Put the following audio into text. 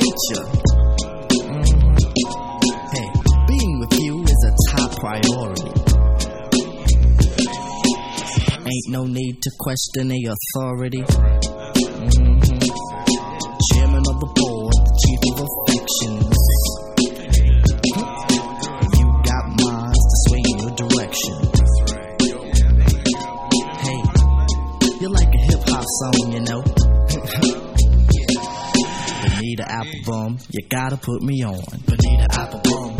feature. Hey, being with you is a top priority. Ain't no need to question the authority. Chairman of the board, chief of affections. You got minds to sway in your direction. Hey, you're like a hip-hop song, you know. Bonita Applebum, you gotta put me on. Bonita Applebum.